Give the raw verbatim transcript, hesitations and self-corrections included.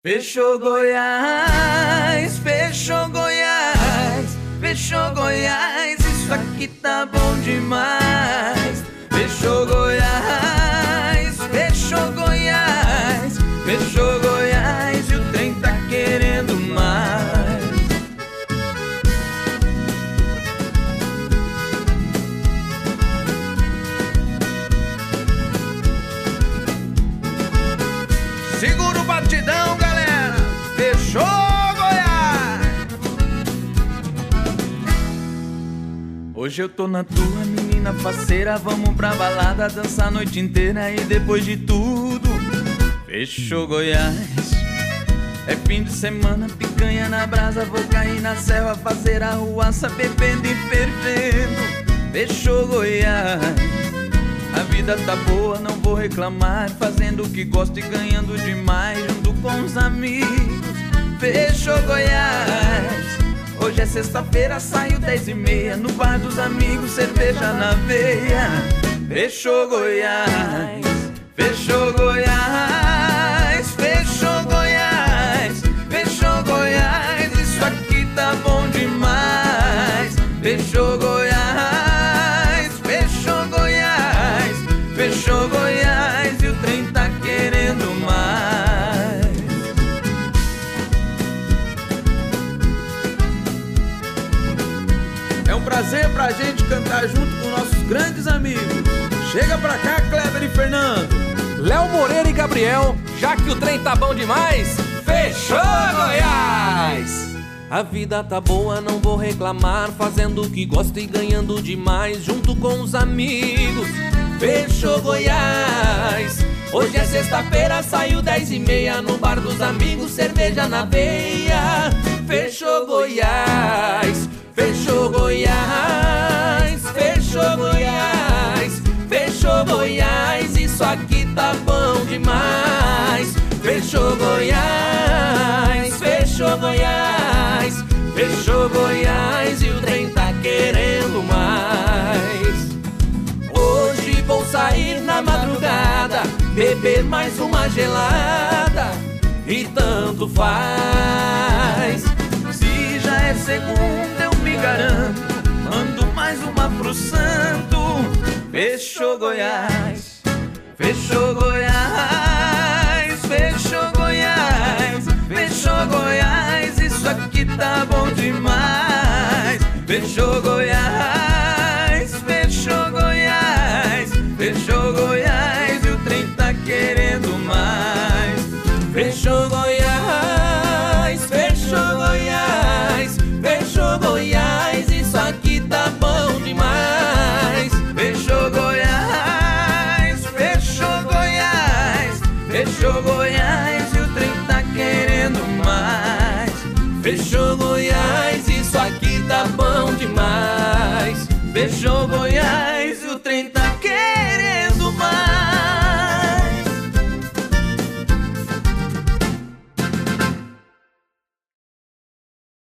Fechou Goiás, fechou Goiás, fechou Goiás, isso aqui tá bom demais. Fechou Goiás, fechou Goiás, fechou Goiás e o trem tá querendo mais. Segura o batidão, galera! Fechou Goiás! Hoje eu tô na tua, menina faceira. Vamos pra balada, dançar a noite inteira. E depois de tudo, fechou Goiás. É fim de semana, picanha na brasa. Vou cair na selva, fazer arruaça, bebendo e fervendo. Fechou Goiás. A vida tá boa, não vou reclamar, fazendo o que gosto e ganhando demais, junto com os amigos. Fechou Goiás. Hoje é sexta-feira, saio dez e meia, no bar dos amigos, cerveja na veia. Fechou Goiás, fechou Goiás, fechou Goiás, fechou Goiás, isso aqui tá bom demais. Fechou Goiás, fechou Goiás, fechou Goiás e o trem tá querendo mais. É um prazer pra gente cantar junto com nossos grandes amigos. Chega pra cá, Kleber e Fernando, Léo Moreira e Gabriel, já que o trem tá bom demais, fechou Goiás! A vida tá boa, não vou reclamar, fazendo o que gosto e ganhando demais, junto com os amigos. Fechou Goiás. Hoje é sexta-feira, saiu dez e meia, no bar dos amigos, cerveja na veia. Fechou Goiás, fechou Goiás, fechou Goiás, fechou Goiás, isso aqui tá bom demais. Fechou Goiás, fechou Goiás, fechou Goiás e o trem tá querendo mais. Hoje vou sair na madrugada, beber mais uma gelada e tanto faz. Se já é segunda eu me garanto, mando mais uma pro santo. Fechou Goiás, fechou Goiás, fechou Goiás, fechou Goiás, isso aqui tá bom demais. Fechou Goiás, fechou Goiás, fechou Goiás e o trem tá querendo mais. Fechou Goiás, fechou Goiás, fechou Goiás, isso aqui tá bom demais. Fechou Goiás, fechou Goiás, fechou Goiás e o trem tá querendo mais. Fechou Goiás, isso aqui tá bom demais. Fechou Goiás.